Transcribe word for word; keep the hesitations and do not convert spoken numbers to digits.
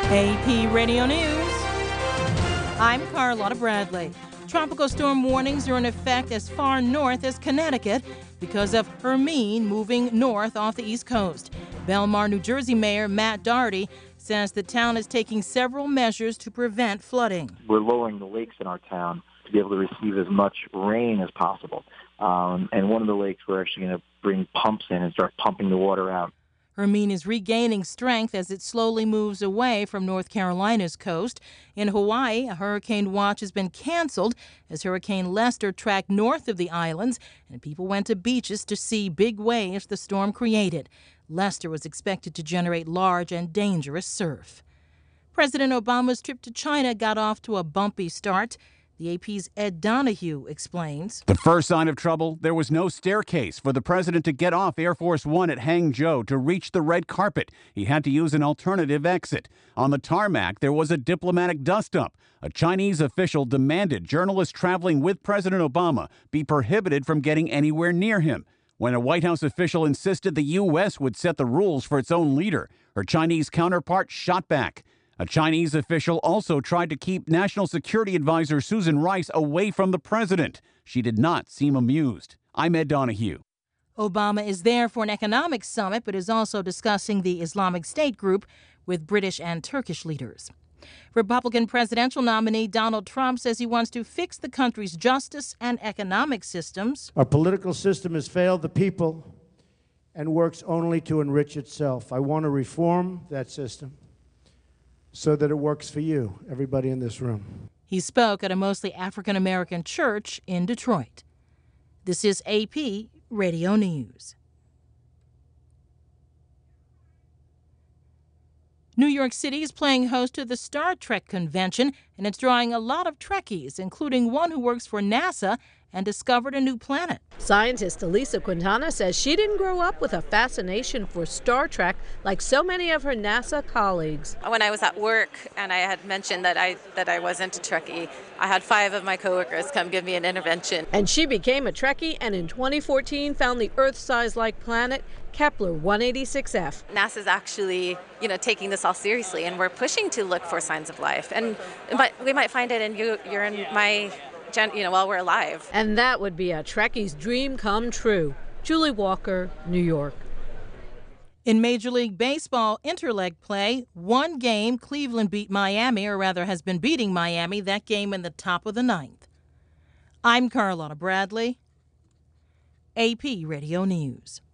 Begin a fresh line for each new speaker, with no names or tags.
A P Radio News. I'm Carlotta Bradley. Tropical storm warnings are in effect as far north as Connecticut because of Hermine moving north off the East Coast. Belmar, New Jersey Mayor Matt Doherty says the town is taking several measures to prevent flooding.
We're lowering the lakes in our town to be able to receive as much rain as possible. Um, and one of the lakes, we're actually going to bring pumps in and start pumping the water out.
Hermine is regaining strength as it slowly moves away from North Carolina's coast. In Hawaii, a hurricane watch has been canceled as Hurricane Lester tracked north of the islands, and people went to beaches to see big waves the storm created. Lester was expected to generate large and dangerous surf. President Obama's trip to China got off to a bumpy start. The A P's Ed Donahue explains.
The first sign of trouble, there was no staircase for the president to get off Air Force One at Hangzhou to reach the red carpet. He had to use an alternative exit. On the tarmac, there was a diplomatic dust-up. A Chinese official demanded journalists traveling with President Obama be prohibited from getting anywhere near him. When a White House official insisted the U S would set the rules for its own leader, her Chinese counterpart shot back. A Chinese official also tried to keep National Security Advisor Susan Rice away from the president. She did not seem amused. I'm Ed Donahue.
Obama is there for an economic summit, but is also discussing the Islamic State group with British and Turkish leaders. Republican presidential nominee Donald Trump says he wants to fix the country's justice and economic systems.
Our political system has failed the people and works only to enrich itself. I want to reform that system so that it works for you, everybody in this room.
He spoke at a mostly African-American church in Detroit. This is A P Radio News. New York City is playing host to the Star Trek convention, and it's drawing a lot of Trekkies, including one who works for NASA and discovered a new planet.
Scientist Elisa Quintana says she didn't grow up with a fascination for Star Trek like so many of her NASA colleagues.
When I was at work and I had mentioned that I that I wasn't a Trekkie, I had five of my coworkers come give me an intervention.
And she became a Trekkie and in twenty fourteen found the Earth-size-like planet Kepler one eighty-six f.
NASA's actually, you know, taking this all seriously, and we're pushing to look for signs of life. And but we might find it in you, you're in my you know, while we're alive.
And that would be a Trekkie's dream come true. Julie Walker, New York.
In Major League Baseball interleg play, one game, Cleveland beat Miami, or rather has been beating Miami, that game in the top of the ninth. I'm Carlotta Bradley, A P Radio News.